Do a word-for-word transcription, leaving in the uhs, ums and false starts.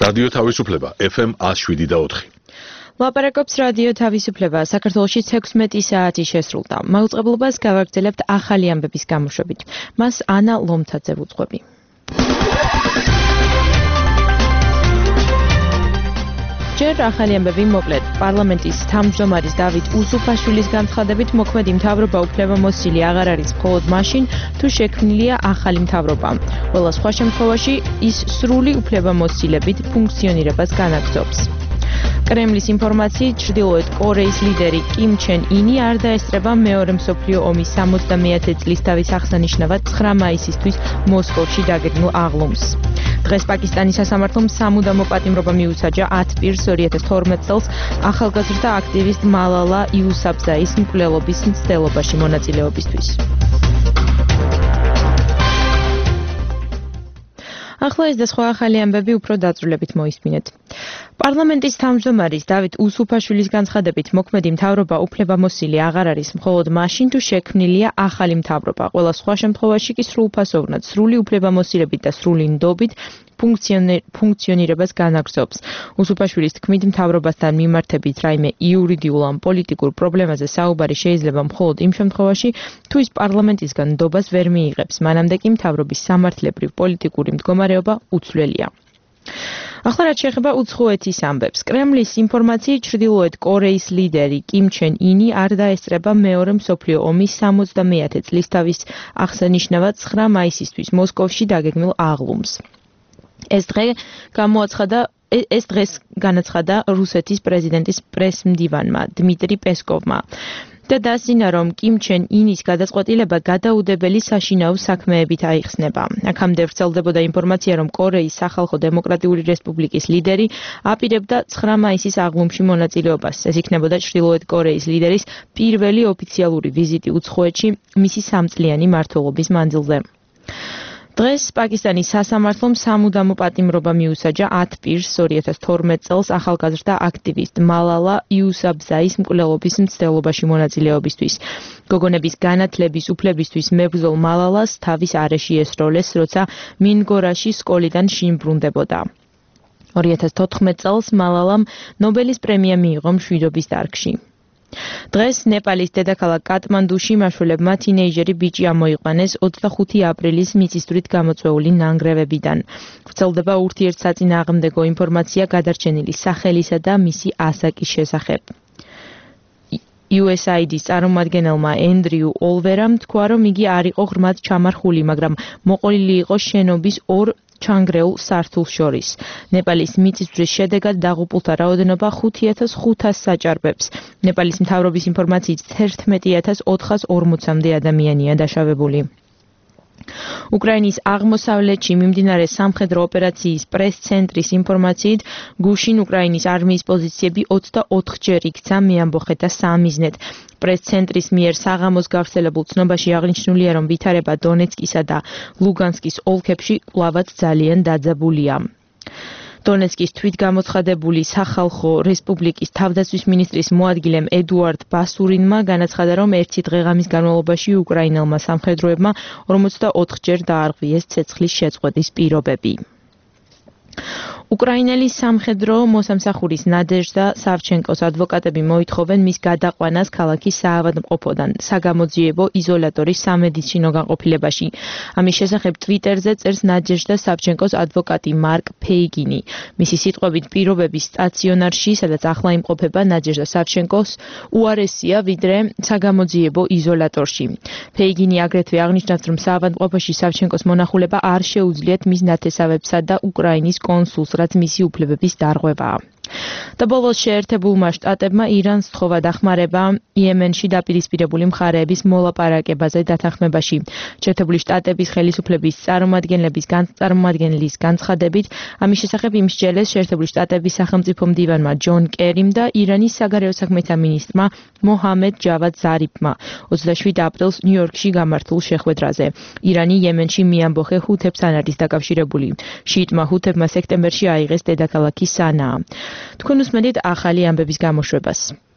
რადიო თავისუფლება ეფ ემ one oh seven და four. ლაპარაკობს რადიო თავისუფლება. საქართველოში ექვსმეტი საათი შესრულდა. მაუწყებლობას გავაგრძელებთ ახალი ამბების გამოშვებით. მას ანა ლომთაძე ვუძღვები. ჯერ ახალი ამბები მოკლედ. პარლამენტის თავმჯდომარის დავით უსუფაშვილის განცხადებით მოქმედი მთავრობა უფლებამოსილი აღარ არის მხოლოდ მაშინ, თუ შექმნილია ახალი მთავრობა. ყველა სხვა შემთხვევაში ის სრული უფლებამოსილებით ფუნქციონირებას განაგრძობს. კრემლის ინფორმაციით ჩრდილოეთ კორეის ლიდერი კიმ ჩენ ინი არ დაესწრება მეორე მსოფლიო ომის სამოცდამეათე წლისთავის აღსანიშნავად ცხრა მაისისთვის მოსკოვში დაგეგმილ აღლუმს. დღეს პაკისტანის სასამართლომ სამუდამო პატიმრობა მიუსაჯა ათ პირს ორი ათას თორმეტ წელს ახალგაზრდა აქტივისტ მალალა იუსაფზაის მკვლელობის მცდელობაში მონაწილეობისთვის. ახლა ეს და სხვა ახალი ამბები უფრო დაწვრილებით მოისმინეთ. პარლამენტის თავმჯდომარის დავით უსუფაშვილის განცხადებით მოქმედი მთავრობა უფლებამოსილი აღარ არის მხოლოდ მაშინ, თუ შექმნილია ახალი მთავრობა. ყველა სხვა შემთხვევაში კი სრულფასოვნად, სრული უფლებამოსილებით და სრული ნდობით ფუნქციონირებას განაგრძობს. უსუფაშვილის თქმით, მთავრობასთან მიმართებით რაიმე იურიდიულ ან პოლიტიკურ პრობლემაზე საუბარი შეიძლება მხოლოდ იმ შემთხვევაში, თუ ის პარლამენტისგან ნდობას ვერ მიიღებს, მანამდე კი მთავრობის სამართლებრივ პოლიტიკური მდგომარეობა უცვლელია. ახლა რაც შეეხება უცხოეთის ამბებს. კრემლის ინფორმაციით ჩრდილოეთ კორეის ლიდერი კიმ ჩენ ინი არ დაესწრება მეორე მსოფლიო ომის სამოცდამეათე წლისთავის აღსანიშნავად ცხრა მაისისთვის მოსკოვში დაგეგმილ აღლუმს. ეს დღე გამოაცხადა ეს დღეს განაცხადა რუსეთის პრეზიდენტის პრესმდივანმა დმიტრი პესკოვმა. და დასძინა, რომ კიმ ჩენ ინის გადაწყვეტილება გადაუდებელი საშინაო საქმეებით აიხსნება. აქამდე ვრცელდებოდა ინფორმაცია, რომ კორეის სახალხო დემოკრატიული რესპუბლიკის ლიდერი აპირებდა ცხრა მაისის აღლუმში მონაწილეობას. ეს იქნებოდა ჩრდილოეთ კორეის ლიდერის პირველი ოფიციალური ვიზიტი უცხოეთში მისი სამწლიანი მმართველობის მანძილზე. დღეს პაკისტანის სასამართლომ სამუდამო პატიმრობა მიუსაჯა ათ პირს ორი ათას თორმეტ წელს ახალგაზრდა აქტივისტ მალალა იუსაფზაის მკვლელობის მცდელობაში მონაწილეობისთვის. გოგონების განათლების უფლებისთვის მებრძოლ მალალას თავის არეში ესროლეს, როცა მინგორაში სკოლიდან შინ ბრუნდებოდა. ორი ათას თოთხმეტ წელს მალალამ ნობელის პრემია მიიღო მშვიდობის დარგში. დღეს ნეპალის დედაქალაქ კატმანდუში მაშველებმა თინეიჯერი ბიჭი ამოიყვანეს ოცდახუთი აპრილის მიწისძვრით გამოწვეული ნანგრევებიდან. ვრცელდება ურთიერთსაწინააღმდეგო ინფორმაცია გადარჩენილი სახელისა და მისი ასაკის შესახებ. იუ ეს აი დის წარმომადგენელმა ენდრიუ ოლვერამ თქვა, რომ იგი არ იყო ღრმად ჩამარხული, მაგრამ მოყოლილი იყო შენობის ორ ჩანგრეულ სართულს შორის. ნეპალის მიწისძვრის შედეგად დაღუპულთა რაოდენობა ხუთი ათას ხუთასს აჭარბებს. ნეპალის მთავრობის ინფორმაციით თერთმეტი ათას ოთხას ორმოცამდე ადამიანია დაშავებული. უკრაინის აღმოსავლეთში მიმდინარე სამხედრო ოპერაციის პრეს-ცენტრის ინფორმაციით, გუშინ უკრაინის არმიის პოზიციები ოცდაოთხჯერ იქცა მეამბოხეთა სამიზნედ. პრეს-ცენტრის მიერ საღამოს გავრცელებულ ცნობაში აღნიშნულია, რომ ვითარება დონეცკისა და ლუგანსკის ოლქებში კვლავაც ძალიან დაძაბულია. დონეცკის თვითგამოცხადებული სახალხო რესპუბლიკის თავდაცვის მინისტრის მოადგილემ ედუარდ ბასურინმა განაცხადა, რომ ერთი დღე-ღამის განმავლობაში უკრაინელმა სამხედროებმა ორმოცდაოთხჯერ დაარღვიეს ცეცხლის შეწყვეტის პირობები. უკრაინელი სამხედრო მოსამსახურის ნადეჟდა სავჩენკოს ადვოკატები მოითხოვენ მის გადაყვანას ქალაქის საავადმყოფოდან საგამოძიებო იზოლატორის სამედიცინო განყოფილებაში. ამის შესახებ ტვიტერზე წერს ნადეჟდა სავჩენკოს ადვოკატი მარკ ფეიგინი. მისი სიტყვებით პირობები სტაციონარში, სადაც ახლა იმყოფება ნადეჟდა სავჩენკოს, უარესია ვიდრე საგამოძიებო იზოლატორში. ფეიგინი აგრეთვე აღნიშნავს, რომ საავადმყოფოში სავჩენკოს მონახულება არ შეუძლიათ მის ნათესავებსა და უკრაინის კონსულს, რაც მისი უფლებების დარღვევაა. და ბოლოს შეერთებულმა შტატებმა ირანს სთხოვა დახმარება იემენში დაპირისპირებული მხარეების მოლაპარაკებაზე დათანხმებაში. შეერთებული შტატების ხელისუფლების წარმომადგენლების წარმომადგენლის განცხადებით, ამის შესახებ იმსჯელეს შეერთებული შტატების სახელმწიფო მდივანმა ჯონ კერიმ და ირანის საგარეო საქმეთა მინისტრმა მოჰამედ ჯავად ზარიფმა ოცდაშვიდ აპრილს ნიუ-იორკში გამართულ შეხვედრაზე. ირანი იემენში მიამბოხე ჰუთებთან არის დაკავშირებული. შიიტმა ჰუთებმა სექტემბერში აიღეს დედაქალაქი სანაა. თქვენ უსმენთ ახალი ამბების გამოშვებას.